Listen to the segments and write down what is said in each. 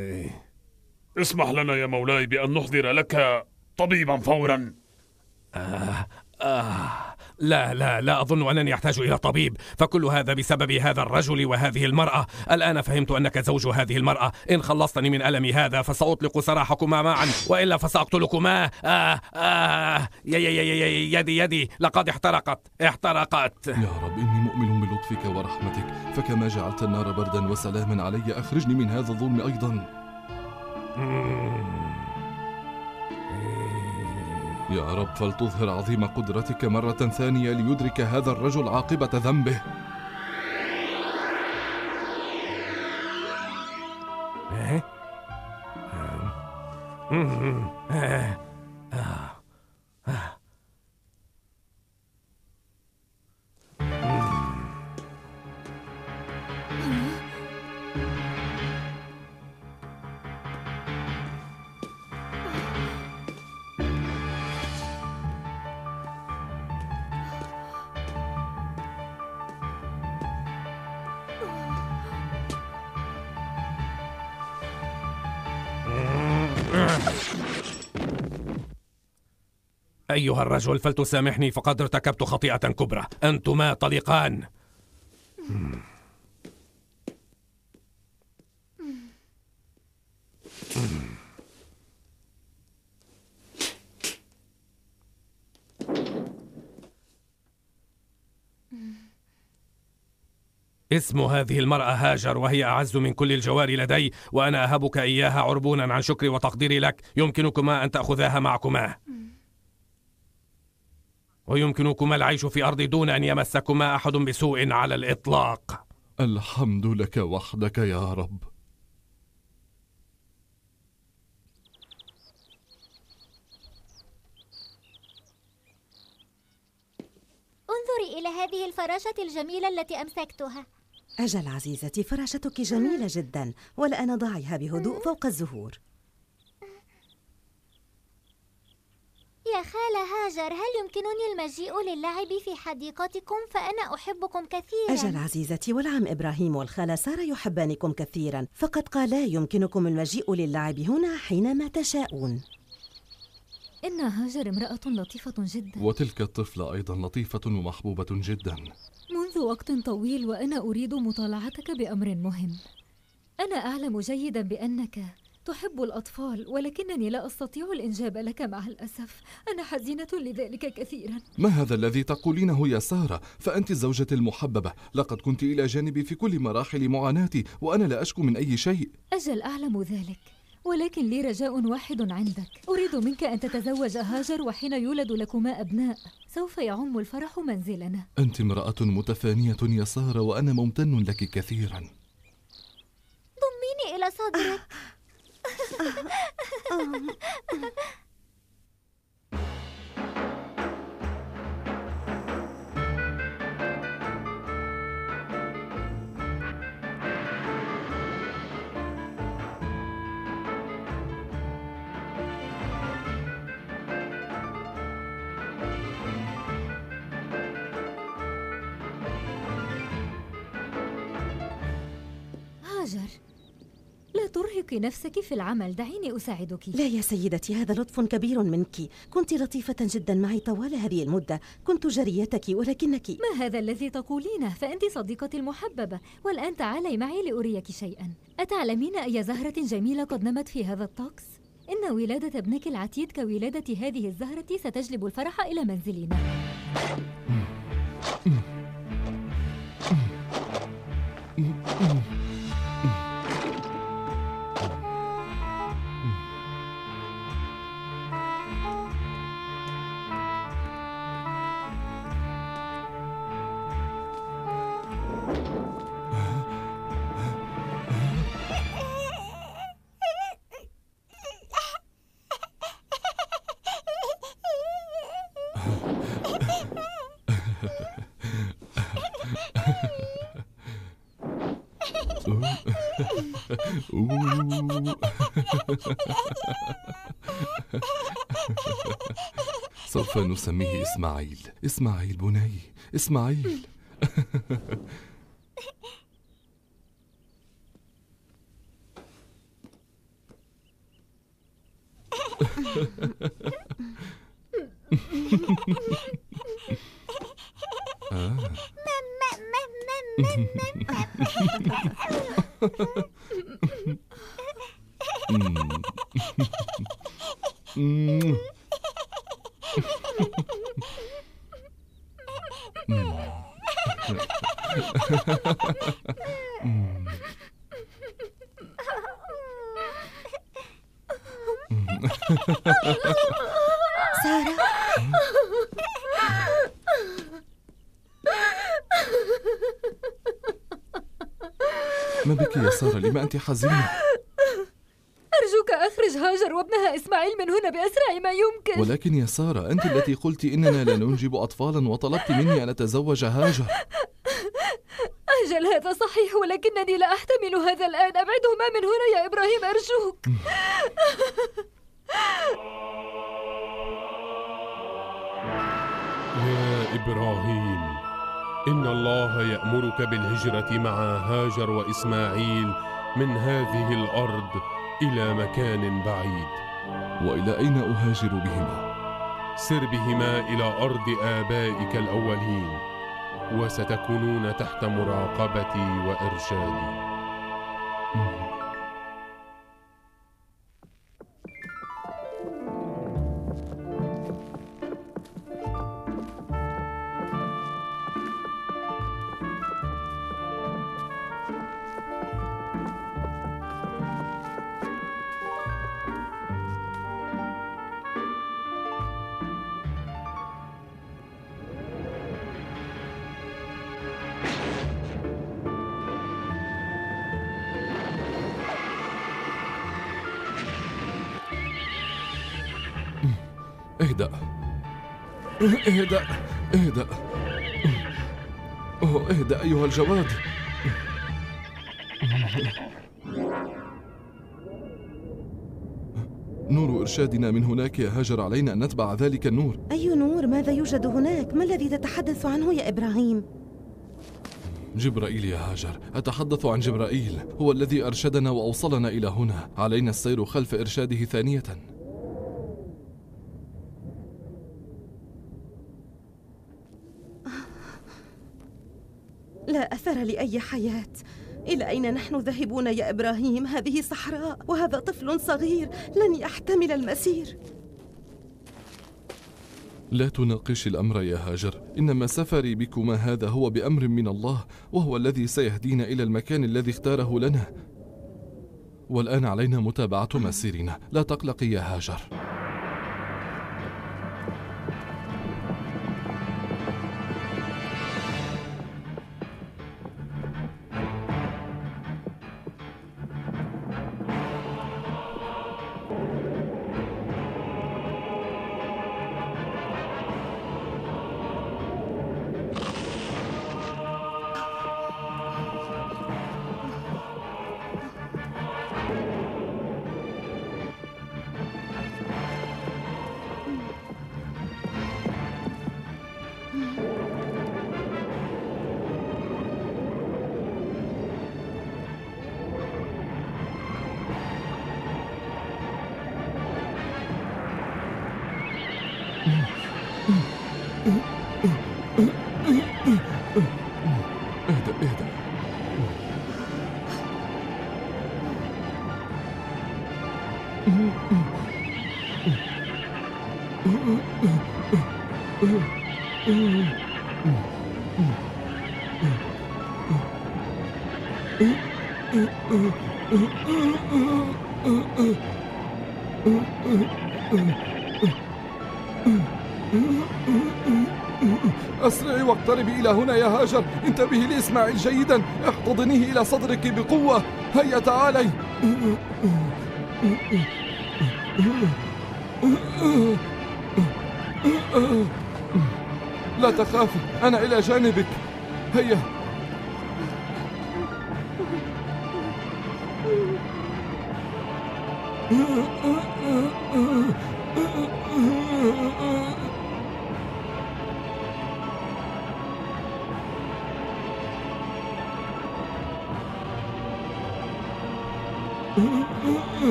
اسمح لنا يا مولاي بأن نحضر لك طبيبا فورا. لا أظن أنني أحتاج إلى طبيب، فكل هذا بسبب هذا الرجل وهذه المرأة. الآن فهمت أنك زوج هذه المرأة. إن خلصتني من ألمي هذا فسأطلق سراحكما معا، وإلا فسأقتلكما. يدي لقد احترقت. يا رب إني مؤمن بلطفك ورحمتك، فكما جعلت النار بردا وسلاما علي أخرجني من هذا الظلم أيضا. يا رب فلتظهر عظيم قدرتك مرة ثانية ليدرك هذا الرجل عاقبة ذنبه. أيها الرجل فلتسامحني، فقد ارتكبت خطيئة كبرى. أنتما طليقان. اسم هذه المرأة هاجر، وهي أعز من كل الجواري لدي، وأنا أهبك إياها عربونا عن شكري وتقديري لك. يمكنكما أن تأخذاها معكما، ويمكنكما العيش في أرضي دون أن يمسكما أحد بسوء على الإطلاق. الحمد لك وحدك يا رب. انظري إلى هذه الفراشة الجميلة التي أمسكتها. أجل عزيزتي، فراشتك جميلة جدا، والآن ضعيها بهدوء فوق الزهور. يا خالة هاجر، هل يمكنني المجيء للعب في حديقتكم؟ فأنا أحبكم كثيرا. أجل عزيزتي، والعم إبراهيم والخالة سارة يحبانكم كثيرا، فقد قالا يمكنكم المجيء للعب هنا حينما تشاءون. إن هاجر امرأة لطيفة جدا، وتلك الطفلة أيضا لطيفة ومحبوبة جدا. منذ وقت طويل وأنا أريد مطالعتك بأمر مهم. أنا أعلم جيدا بأنك تحب الأطفال، ولكنني لا أستطيع الإنجاب لك مع الأسف. أنا حزينة لذلك كثيرا. ما هذا الذي تقولينه يا سارة؟ فأنت زوجتي المحببة، لقد كنت إلى جانبي في كل مراحل معاناتي، وأنا لا أشكو من أي شيء. أجل أعلم ذلك، ولكن لي رجاء واحد عندك. أريد منك أن تتزوج هاجر، وحين يولد لكما أبناء سوف يعم الفرح منزلنا. أنت امرأة متفانية يا سارة، وأنا ممتن لك كثيرا. ضميني إلى صدرك. هاجر، لا ترهقي نفسك في العمل، دعيني أساعدك. لا يا سيدتي، هذا لطف كبير منك. كنت لطيفة جدا معي طوال هذه المدة، كنت جريتك، ولكنك... ما هذا الذي تقولينه؟ فأنت صديقتي المحببة، والآن تعالي معي لأريك شيئا. أتعلمين أي زهرة جميلة قد نمت في هذا الطقس؟ إن ولادة ابنك العتيد كولادة هذه الزهرة ستجلب الفرح إلى منزلنا. سوف نسميه إسماعيل. إسماعيل بني، إسماعيل. سارة، ما بك يا سارة؟ لما أنت حزينة؟ أرجوك أخرج هاجر وابنها إسماعيل من هنا بأسرع ما يمكن. ولكن يا سارة، أنت التي قلت إننا لا ننجب أطفالا وطلبت مني أن أتزوج هاجر. أجل هذا صحيح، ولكنني لا أحتمل هذا الآن. أبعدهما من هنا يا إبراهيم أرجوك. يا إبراهيم، إن الله يأمرك بالهجرة مع هاجر وإسماعيل من هذه الأرض إلى مكان بعيد. وإلى أين أهاجر بهما؟ سر بهما إلى أرض آبائك الأولين، وستكونون تحت مراقبتي وإرشادي. اهدأ اهدأ اهدأ. اهدأ أيها الجواد. نور إرشادنا من هناك يا هاجر، علينا أن نتبع ذلك النور. أي نور؟ ماذا يوجد هناك؟ ما الذي تتحدث عنه يا إبراهيم؟ جبرائيل يا هاجر، أتحدث عن جبرائيل، هو الذي أرشدنا وأوصلنا إلى هنا. علينا السير خلف إرشاده ثانية. لا أثر لأي حياة. إلى أين نحن ذاهبون يا إبراهيم؟ هذه صحراء وهذا طفل صغير لن يحتمل المسير. لا تناقش الأمر يا هاجر، إنما سفري بكما هذا هو بأمر من الله، وهو الذي سيهدينا إلى المكان الذي اختاره لنا. والآن علينا متابعة مسيرنا. لا تقلقي يا هاجر. اهدأ. أسرعي واقتربي إلى هنا يا هاجر. انتبهي لإسماعيل جيدا، احتضنيه إلى صدرك بقوة. هيا تعالي. لا تخافي، أنا إلى جانبك. هيا.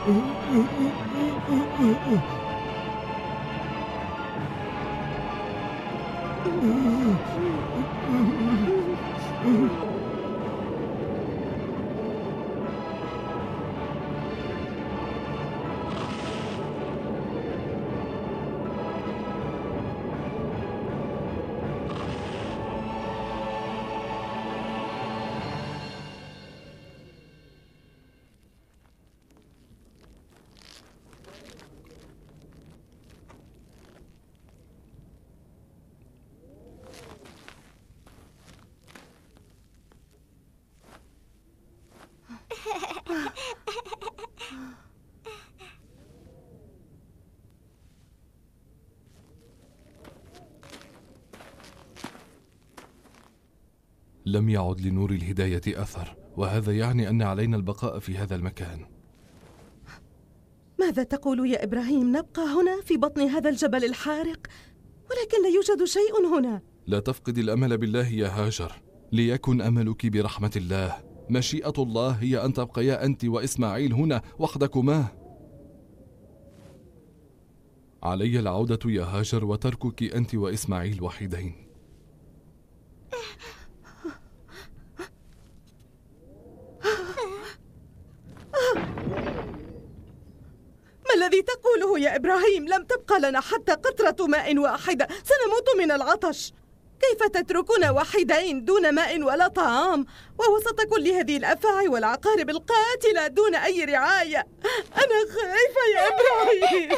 لم يعد لنور الهداية أثر، وهذا يعني أن علينا البقاء في هذا المكان. ماذا تقول يا إبراهيم؟ نبقى هنا في بطن هذا الجبل الحارق، ولكن لا يوجد شيء هنا. لا تفقد الأمل بالله يا هاجر، ليكن أملك برحمة الله. مشيئة الله هي أن تبقيا أنت وإسماعيل هنا وحدكما. علي العودة يا هاجر وتركك أنت وإسماعيل وحيدين. ما الذي تقوله يا إبراهيم؟ لم تبقى لنا حتى قطرة ماء واحدة، سنموت من العطش. كيف تتركنا وحيدين دون ماء ولا طعام، ووسط كل هذه الأفاعي والعقارب القاتلة دون أي رعاية؟ أنا خايفة يا إبراهيم،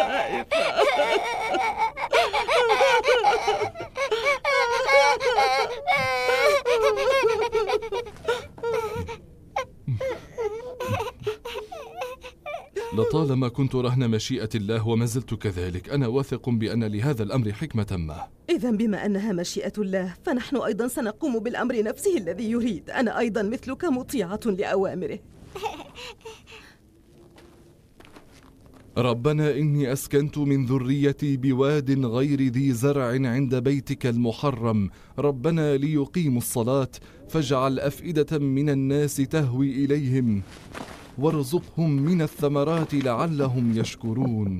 لطالما كنت رهن مشيئة الله وما زلت كذلك. أنا واثق بأن لهذا الأمر حكمة ما. إذن بما أنها مشيئة الله فنحن أيضا سنقوم بالأمر نفسه الذي يريد. أنا أيضا مثلك مطيعة لأوامره. ربنا إني أسكنت من ذريتي بواد غير ذي زرع عند بيتك المحرم، ربنا ليقيموا الصلاة فاجعل أفئدة من الناس تهوي إليهم وارزقهم من الثمرات لعلهم يشكرون.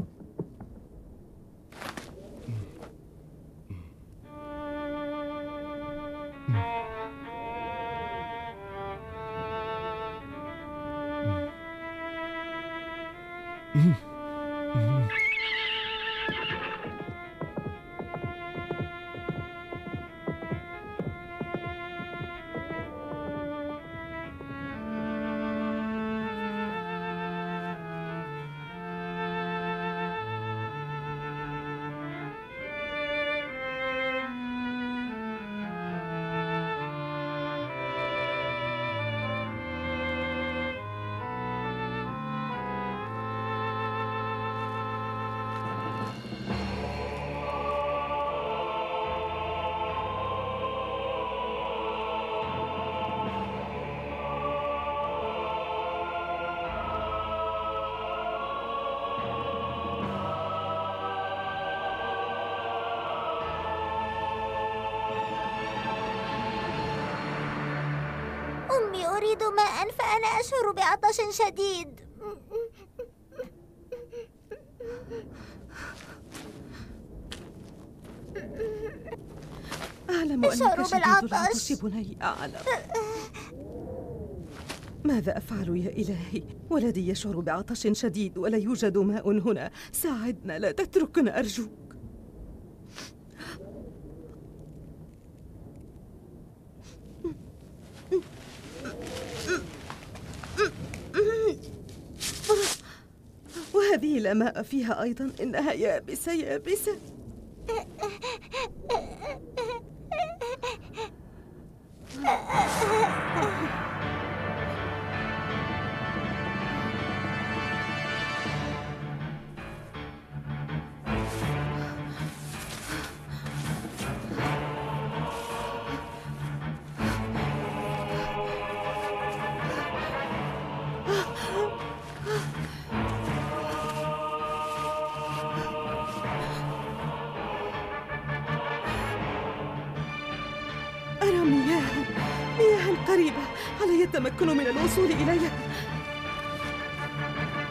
أمي أريد ماء فأنا أشعر بعطش شديد. أعلم أنك شديد العطش بني، أعلم. ماذا أفعل يا إلهي؟ ولدي يشعر بعطش شديد ولا يوجد ماء هنا. ساعدنا، لا تتركنا أرجوك. وهذه لا ماء فيها أيضا، إنها يابسة يابسة. أرى مياه قريبة، علي التمكن من الوصول إليها.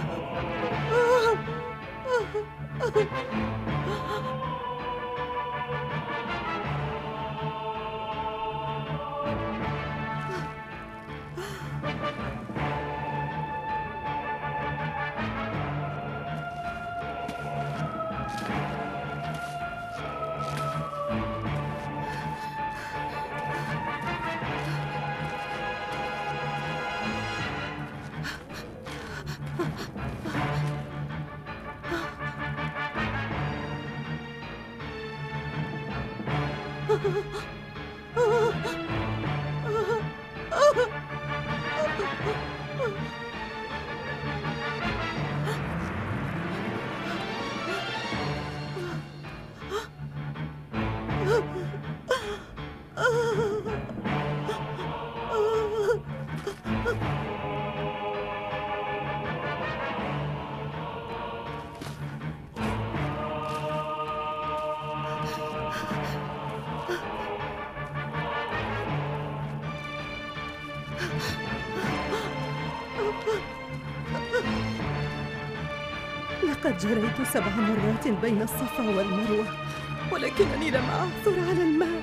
لقد جريت 7 مرات بين الصفا والمروة ولكنني لم أعثر على الماء.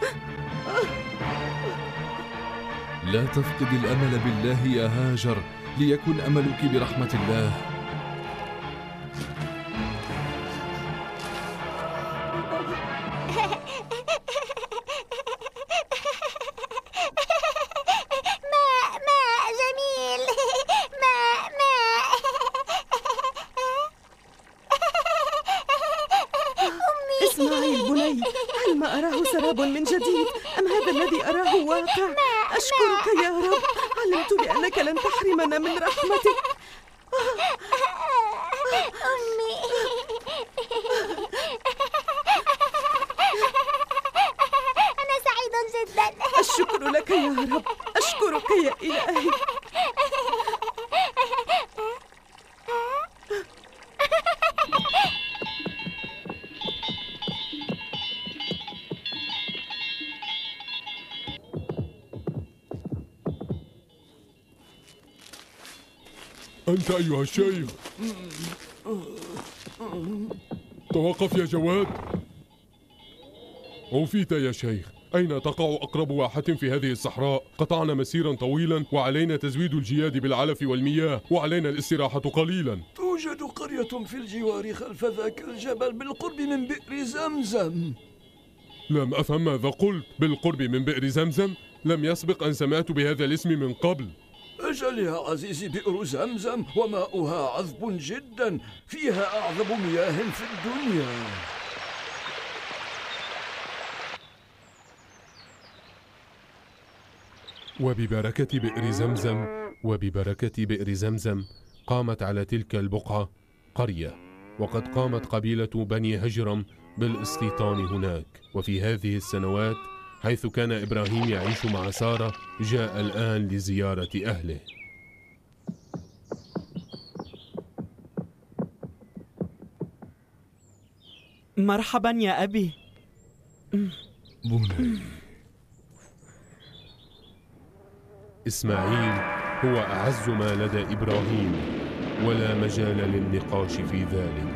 لا تفقد الأمل بالله يا هاجر، ليكن أملك برحمة الله. من جديد أم هذا الذي أراه واقع؟ أشكرك يا رب، علمت بأنك لن تحرمنا من رحمتك. أمي، أنا سعيد جدا. الشكر لك يا رب، أشكرك يا إلهي. أنت أيها الشيخ، توقف يا جواد. أوفيت يا شيخ، أين تقع أقرب واحة في هذه الصحراء؟ قطعنا مسيرا طويلا وعلينا تزويد الجياد بالعلف والمياه وعلينا الاستراحة قليلا. توجد قرية في الجوار خلف ذاك الجبل بالقرب من بئر زمزم. لم أفهم ماذا قلت. بالقرب من بئر زمزم؟ لم يسبق أن سمعت بهذا الاسم من قبل. أجل يا عزيزي، بئر زمزم وماؤها عذب جدا، فيها أعذب مياه في الدنيا. وببركة بئر زمزم قامت على تلك البقعة قرية، وقد قامت قبيلة بني هجرم بالاستيطان هناك. وفي هذه السنوات حيث كان إبراهيم يعيش مع سارة، جاء الآن لزيارة أهله. مرحبا يا أبي. بني. إسماعيل هو أعز ما لدى إبراهيم، ولا مجال للنقاش في ذلك.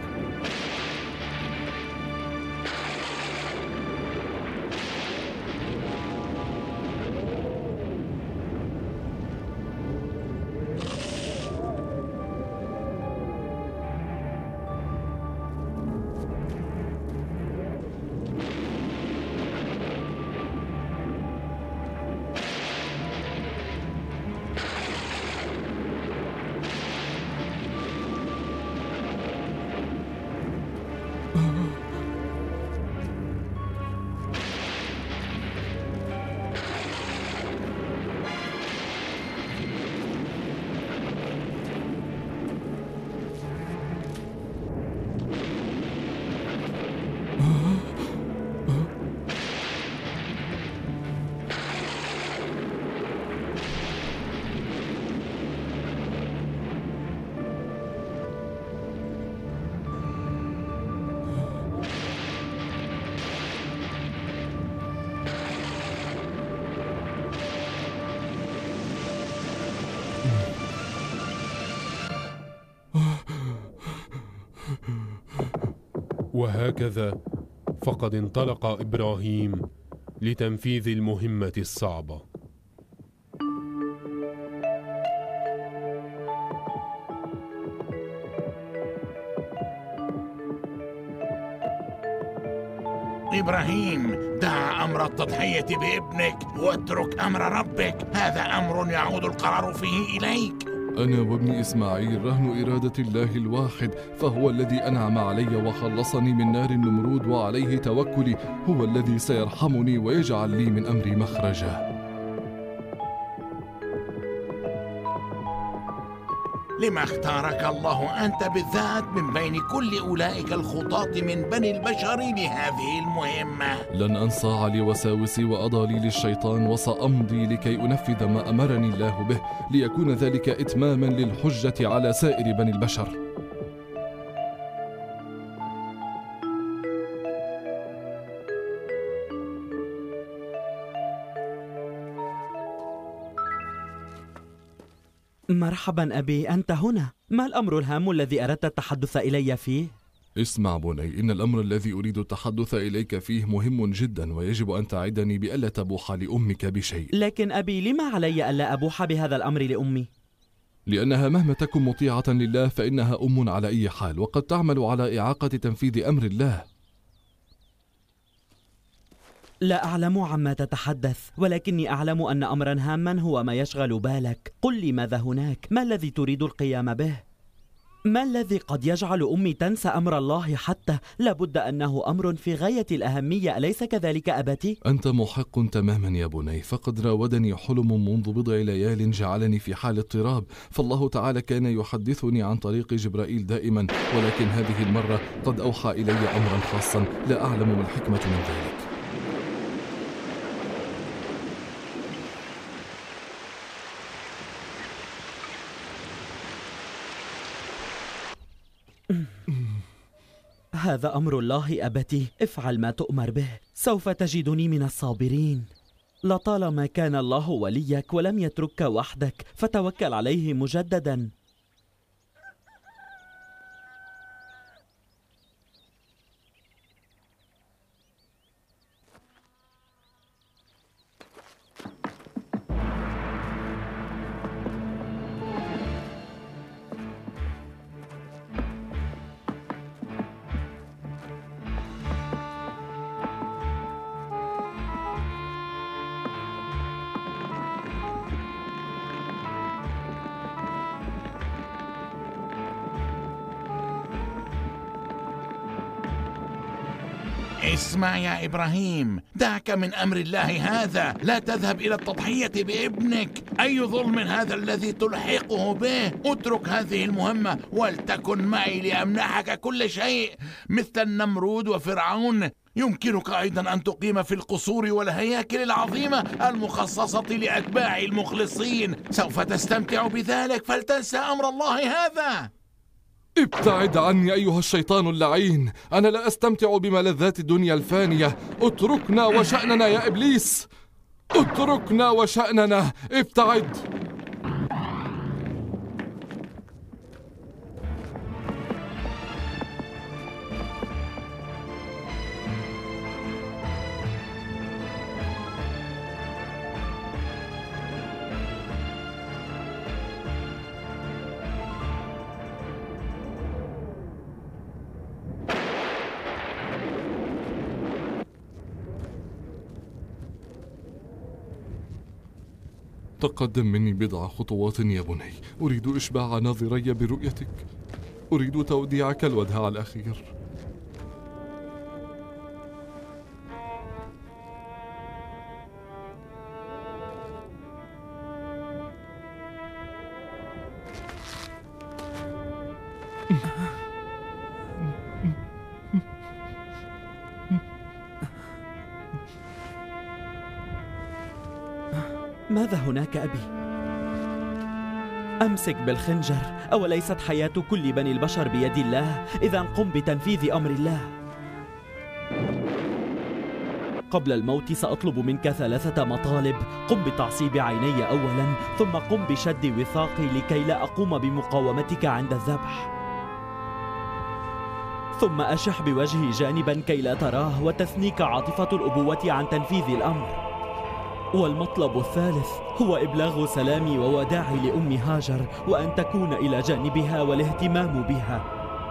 وهكذا فقد انطلق إبراهيم لتنفيذ المهمة الصعبة. إبراهيم، دع أمر التضحية بابنك واترك أمر ربك، هذا أمر يعود القرار فيه إليك. أنا وابني إسماعيل رهن إرادة الله الواحد، فهو الذي أنعم علي وخلصني من نار النمرود، وعليه توكلي، هو الذي سيرحمني ويجعل لي من أمري مخرجا. لما اختارك الله أنت بالذات من بين كل أولئك الخطاة من بني البشر لهذه المهمة؟ لن أنصاع لوساوسي وأضاليل للشيطان، وسأمضي لكي أنفذ ما أمرني الله به، ليكون ذلك إتماما للحجة على سائر بني البشر. مرحبا أبي، أنت هنا. ما الأمر الهام الذي أردت التحدث إلي فيه؟ اسمع بني، إن الأمر الذي أريد التحدث إليك فيه مهم جدا، ويجب أن تعدني بألا تبوح لأمك بشيء. لكن أبي، لما علي ألا أبوح بهذا الأمر لأمي؟ لأنها مهما تكن مطيعة لله فإنها أم على أي حال، وقد تعمل على إعاقة تنفيذ أمر الله. لا أعلم عما تتحدث، ولكني أعلم أن أمرا هاما هو ما يشغل بالك. قل لي ماذا هناك؟ ما الذي تريد القيام به؟ ما الذي قد يجعل أمي تنسى أمر الله حتى؟ لابد أنه أمر في غاية الأهمية، أليس كذلك أبتي؟ أنت محق تماما يا بني، فقد راودني حلم منذ بضع ليال جعلني في حال اضطراب، فالله تعالى كان يحدثني عن طريق جبرائيل دائما، ولكن هذه المرة قد أوحى إلي أمرا خاصا لا أعلم ما الحكمة من ذلك. هذا أمر الله أبتي، افعل ما تؤمر به، سوف تجدني من الصابرين. لطالما كان الله وليك ولم يتركك وحدك، فتوكل عليه مجددا. اسمع يا إبراهيم، دعك من أمر الله هذا، لا تذهب إلى التضحية بابنك. أي ظلم هذا الذي تلحقه به؟ اترك هذه المهمة ولتكن معي لأمنحك كل شيء، مثل النمرود وفرعون. يمكنك أيضا أن تقيم في القصور والهياكل العظيمة المخصصة لأتباع المخلصين، سوف تستمتع بذلك، فلتنسى أمر الله هذا. ابتعد عني أيها الشيطان اللعين، أنا لا أستمتع بملذات الدنيا الفانية. اتركنا وشأننا يا إبليس، اتركنا وشأننا، ابتعد. تقدم مني بضع خطوات يا بني، أريد إشباع ناظري برؤيتك، أريد توديعك الوداع الأخير. ماذا هناك أبي؟ أمسك بالخنجر، أوليست حياة كل بني البشر بيد الله؟ إذا قم بتنفيذ أمر الله. قبل الموت سأطلب منك 3 مطالب. قم بتعصيب عيني أولا، ثم قم بشد وثاقي لكي لا أقوم بمقاومتك عند الذبح. ثم أشح بوجهي جانبا كي لا تراه وتثنيك عاطفة الأبوة عن تنفيذ الأمر. والمطلب الثالث هو إبلاغ سلامي ووداعي لأم هاجر، وأن تكون إلى جانبها والاهتمام بها.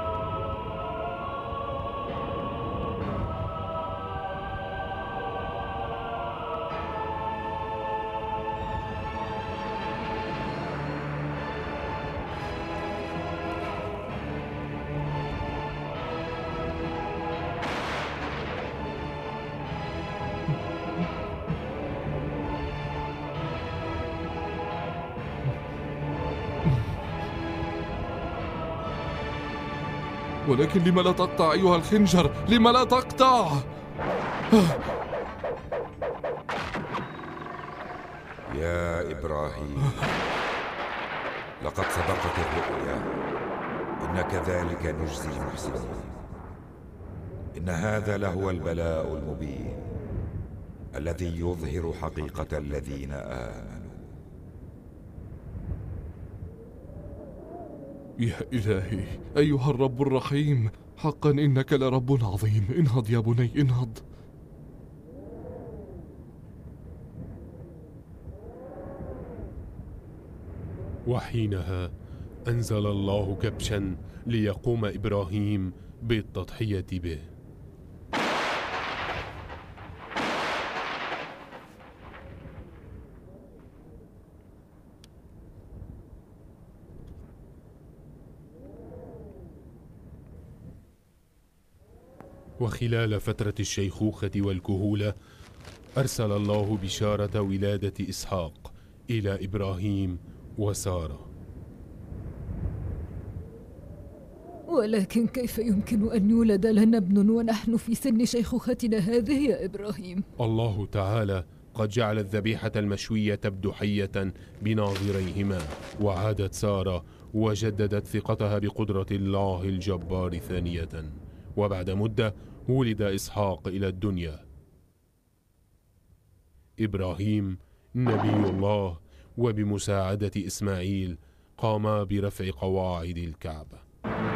ولكن لم لا تقطع أيها الخنجر؟ لم لا تقطع؟ يا إبراهيم، لقد صدقت الرؤيا، إن كذلك نجزي المحسنين. إن هذا لهو البلاء المبين الذي يظهر حقيقة الذين آمنوا. يا إلهي أيها الرب الرحيم، حقا إنك لرب عظيم. انهض يا بني، انهض. وحينها أنزل الله كبشا ليقوم إبراهيم بالتضحية به. وخلال فترة الشيخوخة والكهولة أرسل الله بشارة ولادة إسحاق إلى إبراهيم وسارة. ولكن كيف يمكن أن يولد لنا ابن ونحن في سن شيخوختنا هذه يا إبراهيم؟ الله تعالى قد جعل الذبيحة المشوية تبدو حية بناظريهما، وعادت سارة وجددت ثقتها بقدرة الله الجبار ثانية. وبعد مدة ولد إسحاق إلى الدنيا. إبراهيم نبي الله وبمساعدة إسماعيل قاما برفع قواعد الكعبة.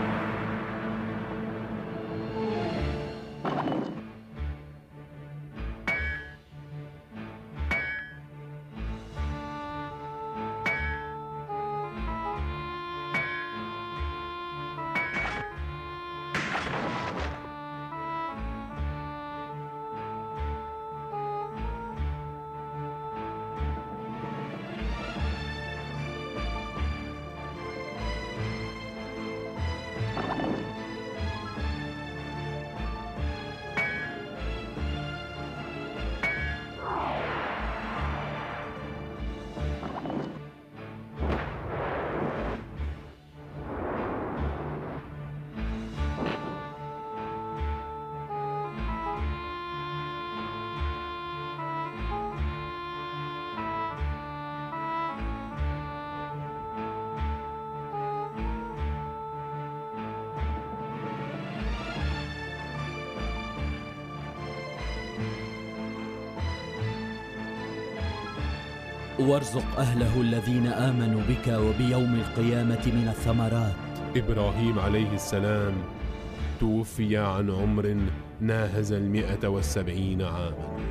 وارزق أهله الذين آمنوا بك وبيوم القيامة من الثمرات. إبراهيم عليه السلام توفي عن عمر ناهز 170 عاما.